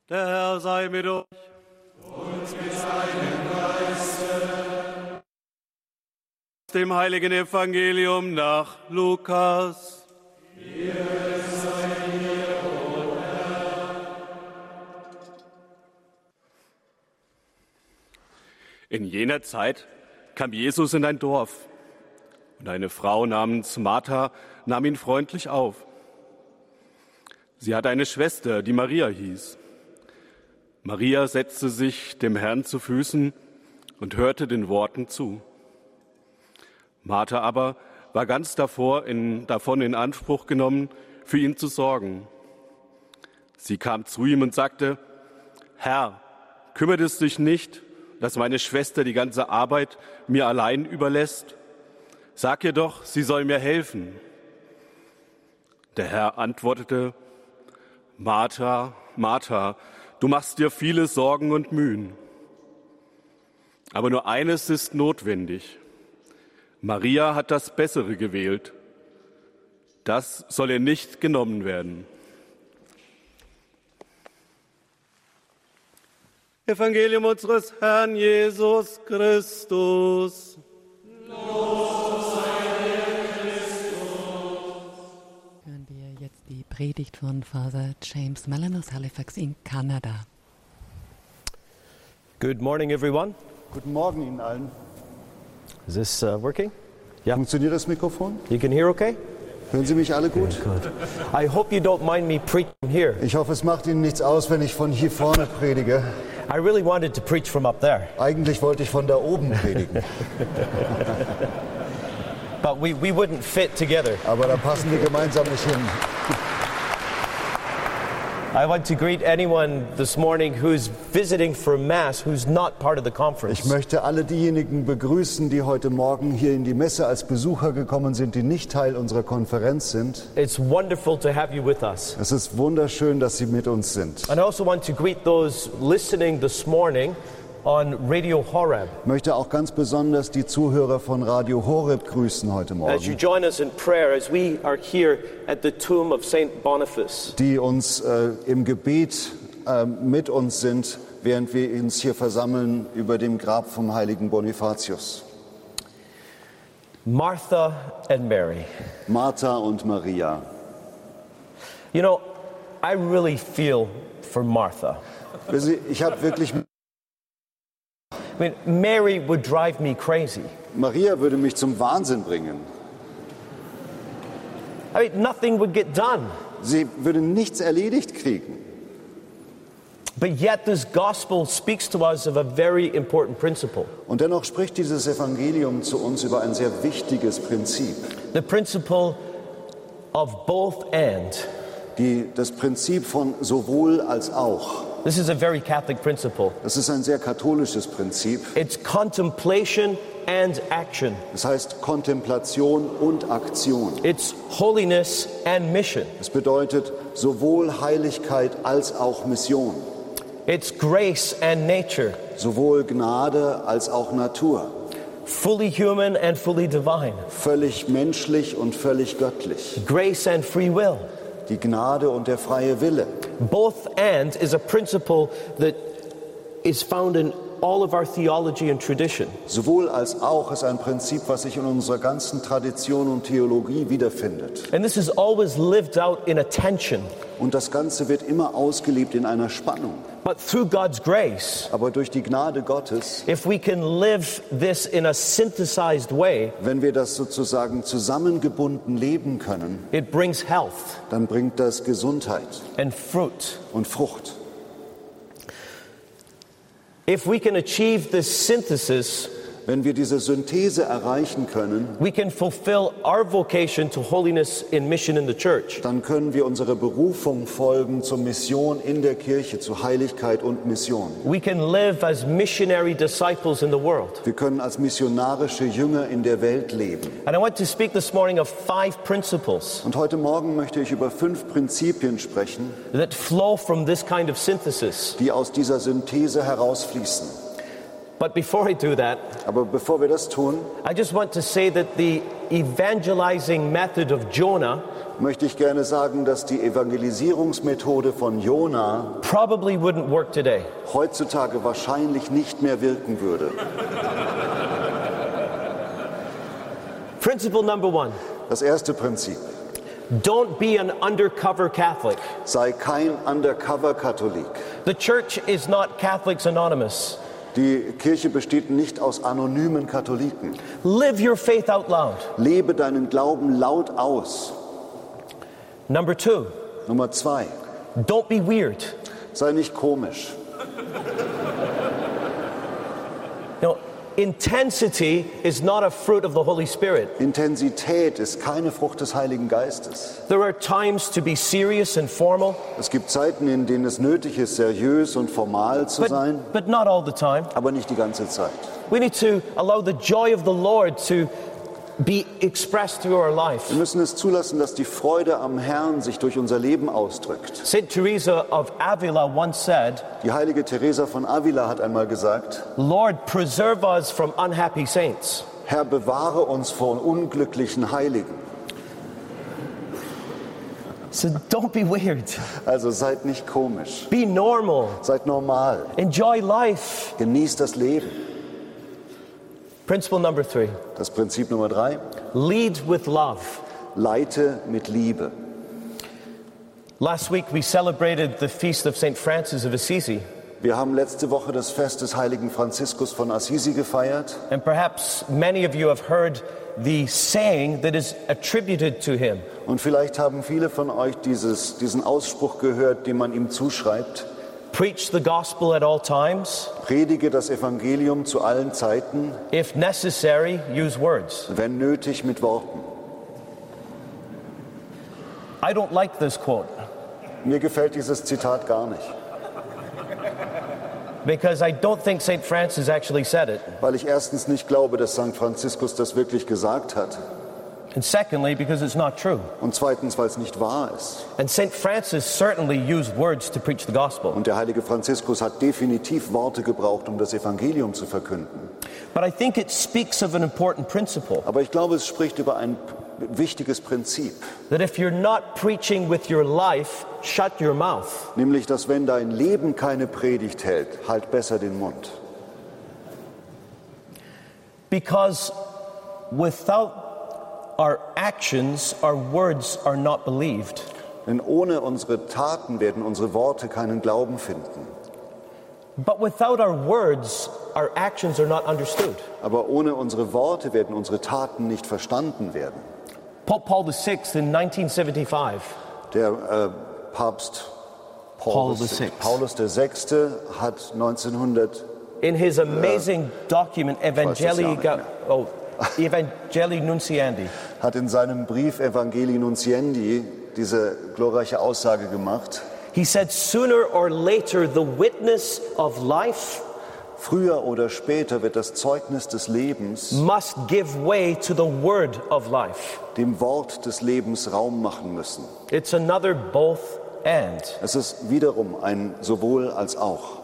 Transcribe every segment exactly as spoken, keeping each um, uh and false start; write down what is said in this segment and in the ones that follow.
Der Herr sei mit euch. Und mit seinem Geiste. Aus dem heiligen Evangelium nach Lukas. Ehre sei dir, o Herr. In jener Zeit kam Jesus in ein Dorf, und eine Frau namens Martha nahm ihn freundlich auf. Sie hatte eine Schwester, die Maria hieß. Maria setzte sich dem Herrn zu Füßen und hörte den Worten zu. Martha aber war ganz davor in, davon in Anspruch genommen, für ihn zu sorgen. Sie kam zu ihm und sagte: Herr, kümmert es dich nicht, dass meine Schwester die ganze Arbeit mir allein überlässt? Sag ihr doch, sie soll mir helfen. Der Herr antwortete: Martha, Martha, du machst dir viele Sorgen und Mühen. Aber nur eines ist notwendig. Maria hat das Bessere gewählt. Das soll ihr nicht genommen werden. Evangelium unseres Herrn Jesus Christus. Lob sei dir, Christus. Hören wir jetzt die Predigt von Father James Mellon aus Halifax in Kanada. Good morning, everyone. Guten Morgen Ihnen allen. Is this uh, working? Yeah. Funktioniert das Mikrofon? You can hear okay? Hören Sie mich alle gut? Good. I hope you don't mind me preaching here. Ich hoffe, es macht Ihnen nichts aus, wenn ich von hier vorne predige. I really wanted to preach from up there. Eigentlich wollte ich von da oben predigen. But we, we wouldn't fit together. Aber da passen wir gemeinsam nicht hin. I want to greet anyone this morning who's visiting for Mass, who's not part of the conference. Ich möchte alle diejenigen begrüßen, die heute Morgen hier in die Messe als Besucher gekommen sind, die nicht Teil unserer Konferenz sind. It's wonderful to have you with us. Es ist wunderschön, dass Sie mit uns sind. And I also want to greet those listening this morning on Radio Horeb. Ich möchte auch ganz besonders die Zuhörer von Radio Horeb grüßen heute As you Morgen, join us in prayer as we are here at the tomb of Saint Boniface. die uns äh, im Gebet äh, mit uns sind, während wir uns hier versammeln über dem Grab vom heiligen Bonifatius. Martha and Mary. Martha und Maria. You know, I really feel for Martha. Wissen Sie, ich habe wirklich, I mean, Mary would drive me crazy. Maria würde mich zum Wahnsinn bringen. I mean, nothing would get done. Sie würde nichts erledigt kriegen. But yet this gospel speaks to us of a very important principle. Und dennoch spricht dieses Evangelium zu uns über ein sehr wichtiges Prinzip. The principle of both and. Die, das Prinzip von sowohl als auch. This is a very Catholic principle. Das ist ein sehr katholisches Prinzip. It's contemplation and action. Das heißt Kontemplation und Aktion. It's holiness and mission. Es bedeutet sowohl Heiligkeit als auch Mission. It's grace and nature. Sowohl Gnade als auch Natur. Fully human and fully divine. Völlig menschlich und völlig göttlich. Grace and free will. Die Gnade und der freie Wille. Both and is a principle that is found in all of our theology and tradition. Sowohl als auch ist ein Prinzip, was sich in unserer ganzen Tradition und Theologie wiederfindet. And this is always lived out in a tension. Und das Ganze wird immer ausgelebt in einer Spannung. But through God's grace, Aber durch die Gnade Gottes, if we can live this in a synthesized way, wenn wir das sozusagen zusammengebunden leben können, it brings health dann bringt das Gesundheit and fruit. und Frucht. If we can achieve this synthesis, Wenn wir diese Synthese erreichen können, we can fulfill our vocation to holiness in mission in the church. dann können wir unserer Berufung folgen zur Mission in der Kirche, zu Heiligkeit und Mission. We can live as missionary disciples in the world. Wir können als missionarische Jünger in der Welt leben. And I want to speak this morning of five principles Und heute Morgen möchte ich über fünf Prinzipien sprechen, that flow from this kind of synthesis. die aus dieser Synthese herausfließen. But before I do that, Aber bevor wir das tun, I just want to say that the evangelizing method of Jonah möchte ich gerne sagen, dass die Evangelisierungsmethode von Jona probably wouldn't work today. heutzutage wahrscheinlich nicht mehr wirken würde. Principle number one, Das erste Prinzip: don't be an undercover Catholic. Sei kein Undercover-Katholik. The church is not Catholics Anonymous. Die Kirche besteht nicht aus anonymen Katholiken. Live your faith out loud. Lebe deinen Glauben laut aus. Number two, Nummer zwei: don't be weird. Sei nicht komisch. You know, intensity is not a fruit of the Holy Spirit. Intensität ist keine Frucht des Heiligen Geistes. There are times to be serious and formal, Es gibt Zeiten, in denen es nötig ist, seriös und formal zu sein, but, but not all the time. aber nicht die ganze Zeit. We need to allow the joy of the Lord to be expressed through our life. Wir müssen es zulassen, dass die Freude am Herrn sich durch unser Leben ausdrückt. Saint Teresa of Avila once said, Die heilige Teresa von Avila hat einmal gesagt: Lord, preserve us from unhappy saints. Herr, bewahre uns vor unglücklichen Heiligen. So don't be weird. Also seid nicht komisch, Be normal. seid normal, Enjoy life. genießt das Leben. Principle number three, Das Prinzip Nummer drei: lead with love. Leite mit Liebe. Last week we celebrated the feast of Saint Francis of Assisi. Wir haben letzte Woche das Fest des heiligen Franziskus von Assisi gefeiert. And perhaps many of you have heard the saying that is attributed to him. Und vielleicht haben viele von euch dieses, diesen Ausspruch gehört, den man ihm zuschreibt: Preach the gospel at all times. Predige das Evangelium zu allen Zeiten, If necessary, use words. wenn nötig mit Worten. I don't like this quote Mir gefällt dieses Zitat gar nicht, because I don't think Saint Francis actually said it. weil ich erstens nicht glaube, dass Sankt Franziskus das wirklich gesagt hat, And secondly, because it's not true. und zweitens, weil es nicht wahr ist. And Saint Francis certainly used words to preach the gospel. Und der heilige Franziskus hat definitiv Worte gebraucht, um das Evangelium zu verkünden. But I think it speaks of an important principle, Aber ich glaube, es spricht über ein wichtiges Prinzip, that if you're not preaching with your life, shut your mouth. nämlich, dass wenn dein Leben keine Predigt hält, halt besser den Mund. Because without our actions, our words are not believed. Denn ohne unsere Taten werden unsere Worte keinen Glauben finden. But without our words, our actions are not understood. Aber ohne unsere Worte werden unsere Taten nicht verstanden werden. Pope Paul the Sixth in nineteen seventy-five, Der äh, Papst Paul Paulus, the Sixth. Paulus der Sechste hat neunzehnhundert in his amazing document Evangelii, weiß das ja nicht oh, Evangelii Nunciandi, hat in seinem Brief Evangelii Nunciandi diese glorreiche Aussage gemacht: he said, sooner or later the witness of life Früher oder später wird das Zeugnis des Lebens must give way to the word of life. dem Wort des Lebens Raum machen müssen. It's another both and. Es ist wiederum ein sowohl als auch.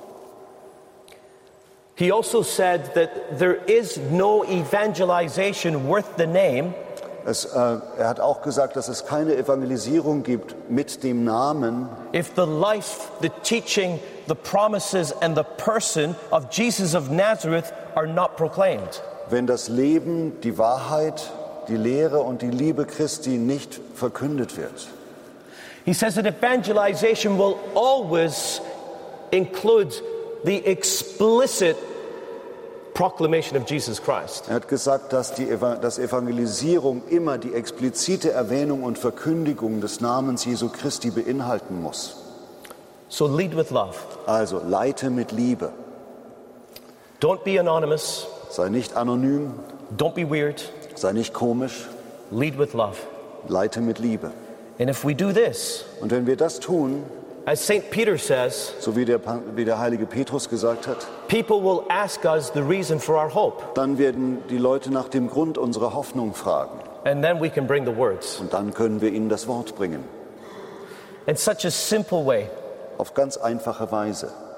He also said that there is no evangelization worth the name Es, äh, er hat auch gesagt, dass es keine Evangelisierung gibt mit dem Namen, if the life, the teaching, the promises and the person of Jesus of Nazareth are not proclaimed. wenn das Leben, die Wahrheit, die Lehre und die Liebe Christi nicht verkündet wird. He says that evangelization will always include the explicit proclamation of Jesus Christ. Er hat gesagt, dass die Eva- dass Evangelisierung immer die explizite Erwähnung und Verkündigung des Namens Jesu Christi beinhalten muss. So lead with love. Also leite mit Liebe. Don't be anonymous. Sei nicht anonym, Don't be weird. sei nicht komisch, Lead with love. leite mit Liebe. And if we do this, Und wenn wir das tun, as Saint Peter says, so wie der, Pa- wie der heilige Petrus gesagt hat, people will ask us the reason for our hope. dann werden die Leute nach dem Grund unserer Hoffnung fragen. And then we can bring the words. Und dann können wir ihnen das Wort bringen. In such a simple way, Auf ganz einfache Weise.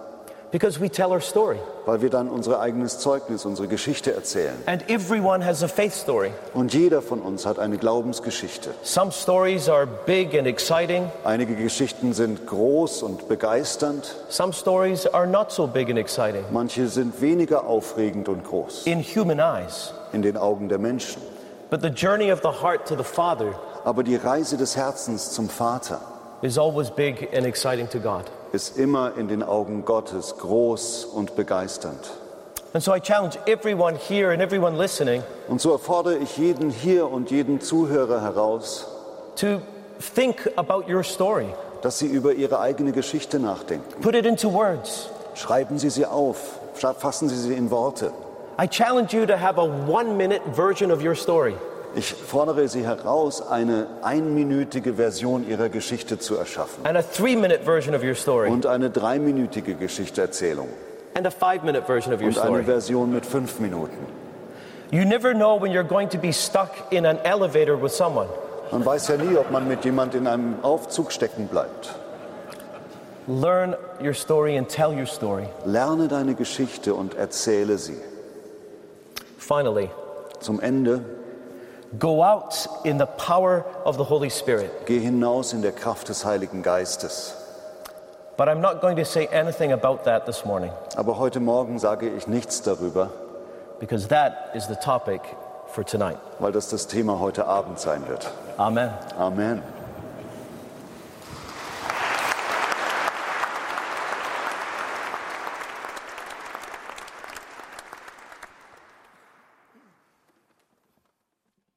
Because we tell our story. Weil wir dann unser eigenes Zeugnis, unsere Geschichte erzählen. And everyone has a faith story. Und jeder von uns hat eine Glaubensgeschichte. Some stories are big and exciting. Einige Geschichten sind groß und begeisternd. Some stories are not so big and exciting. Manche sind weniger aufregend und groß. In human eyes. In den Augen der Menschen. But the journey of the heart to the Father Aber die Reise des Herzens zum Vater is always big and exciting to God. ist immer in den Augen Gottes groß und begeisternd. And so I challenge everyone here and everyone listening Und so erfordere ich jeden hier und jeden Zuhörer heraus, to think about your story. dass sie über ihre eigene Geschichte nachdenken. Put it into words. Schreiben Sie sie auf, fassen Sie sie in Worte. I challenge you to have a one-minute version of your story. Ich fordere Sie heraus, eine einminütige Version Ihrer Geschichte zu erschaffen. And a three-minute version of your story. Und eine dreiminütige Geschichteerzählung. And a five-minute version of your Und eine story. Version mit fünf Minuten. You never know when you're going to be stuck in an elevator with someone. Man weiß ja nie, ob man mit jemand in einem Aufzug stecken bleibt. Learn your story and tell your story. Lerne deine Geschichte und erzähle sie. Finally, Zum Ende, go out in the power of the Holy Spirit. geh hinaus in der Kraft des Heiligen Geistes. But I'm not going to say anything about that this morning, Aber heute Morgen sage ich nichts darüber, because that is the topic for tonight. weil das das Thema heute Abend sein wird. Amen. Amen.